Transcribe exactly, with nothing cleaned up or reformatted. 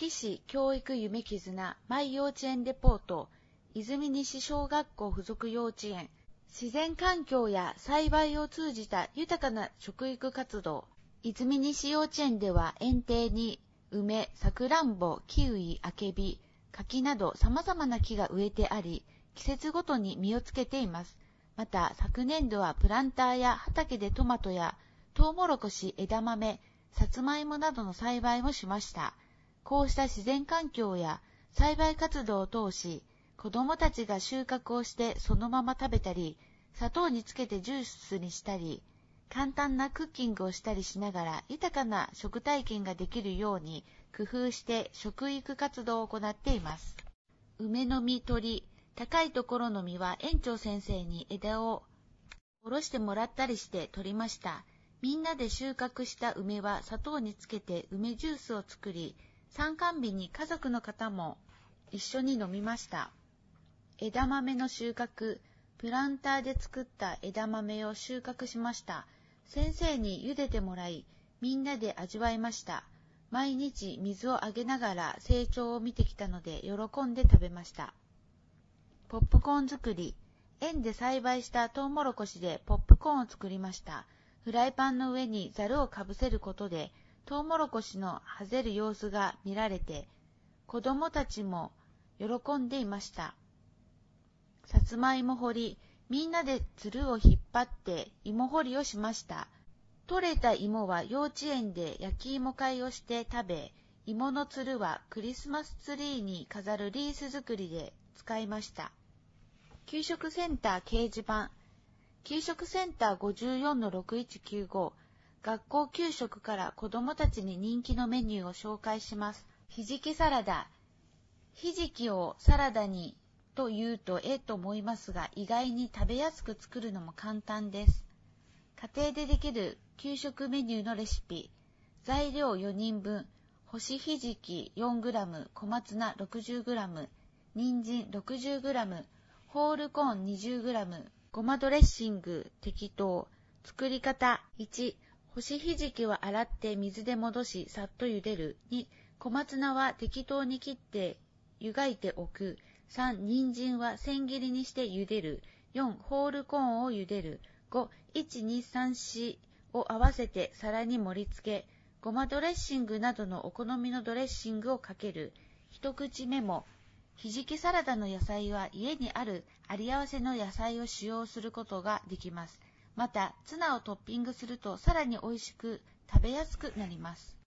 崎市教育夢絆マイ幼稚園レポート、泉西小学校附属幼稚園、自然環境や栽培を通じた豊かな食育活動。泉西幼稚園では園庭に梅、さくらんぼ、キウイ、あけび、柿など様々な木が植えてあり、季節ごとに実をつけています。また、昨年度はプランターや畑でトマトやトウモロコシ、枝豆、さつまいもなどの栽培もしました。こうした自然環境や栽培活動を通し、子どもたちが収穫をしてそのまま食べたり、砂糖につけてジュースにしたり、簡単なクッキングをしたりしながら豊かな食体験ができるように工夫して食育活動を行っています。梅の実取り、高いところの実は園長先生に枝を下ろしてもらったりして取りました。みんなで収穫した梅は砂糖につけて梅ジュースを作り、参観日に家族の方も一緒に飲みました。枝豆の収穫、プランターで作った枝豆を収穫しました。先生に茹でてもらい、みんなで味わいました。毎日水をあげながら成長を見てきたので喜んで食べました。ポップコーン作り。園で栽培したトウモロコシでポップコーンを作りました。フライパンの上にザルをかぶせることで、トウモロコシのはぜる様子が見られて、子供たちも喜んでいました。さつまいも掘り。みんなでつるを引っ張って芋掘りをしました。取れた芋は幼稚園で焼き芋会をして食べ、芋のつるはクリスマスツリーに飾るリース作りで使いました。給食センター掲示板。給食センター ごじゅうよんのろくいちきゅうご。学校給食から子どもたちに人気のメニューを紹介します。ひじきサラダ。ひじきをサラダにと言うとええと思いますが、意外に食べやすく作るのも簡単です。家庭でできる給食メニューのレシピ。材料よにんぶん、干しひじき よんグラム、小松菜 ろくじゅうグラム、人参 ろくじゅうグラム、ホールコーン にじゅうグラム、ごまドレッシング適当。作り方。いち、干しひじきは洗って水で戻しさっと茹でる。に、小松菜は適当に切って湯がいておく。さん、人参は千切りにして茹でる。よん、ホールコーンを茹でる。ご、いち、に、さん、よんを合わせて皿に盛り付け、ごまドレッシングなどのお好みのドレッシングをかける。一口メモ。ひじきサラダの野菜は家にあるあり合わせの野菜を使用することができます。また、ツナをトッピングするとさらに美味しく食べやすくなります。